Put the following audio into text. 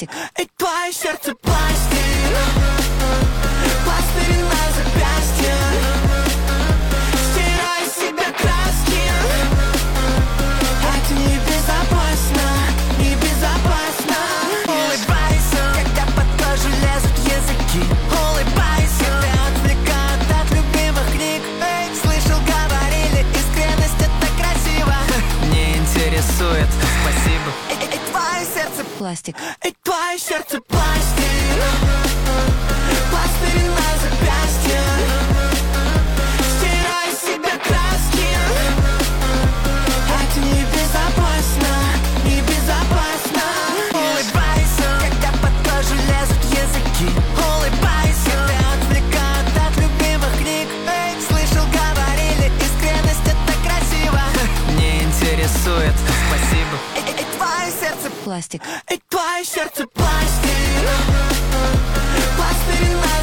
Пластик. И твое сердце пластик. Пластырь на запястье. Стирай с себя краски. Это небезопасно, небезопасно. Улыбайся, когда под кожу лезут языки. Улыбайся, тебя отвлекают от любимых книг. Эй, слышал, говорили, искренность это красиво. Не интересует, спасибо. И твое сердце Пластик. И твое сердце пластик. Пластырь на запястье. Стирай с себя краски. Это небезопасно, небезопасно. Улыбайся, когда под кожу лезут языки. Улыбайся, тебя отвлекают от любимых книг. Эй, слышал, говорили, искренность это красиво. Не интересует, спасибо. И твое сердце Пластик. И твое сердце пластик. Пластырь на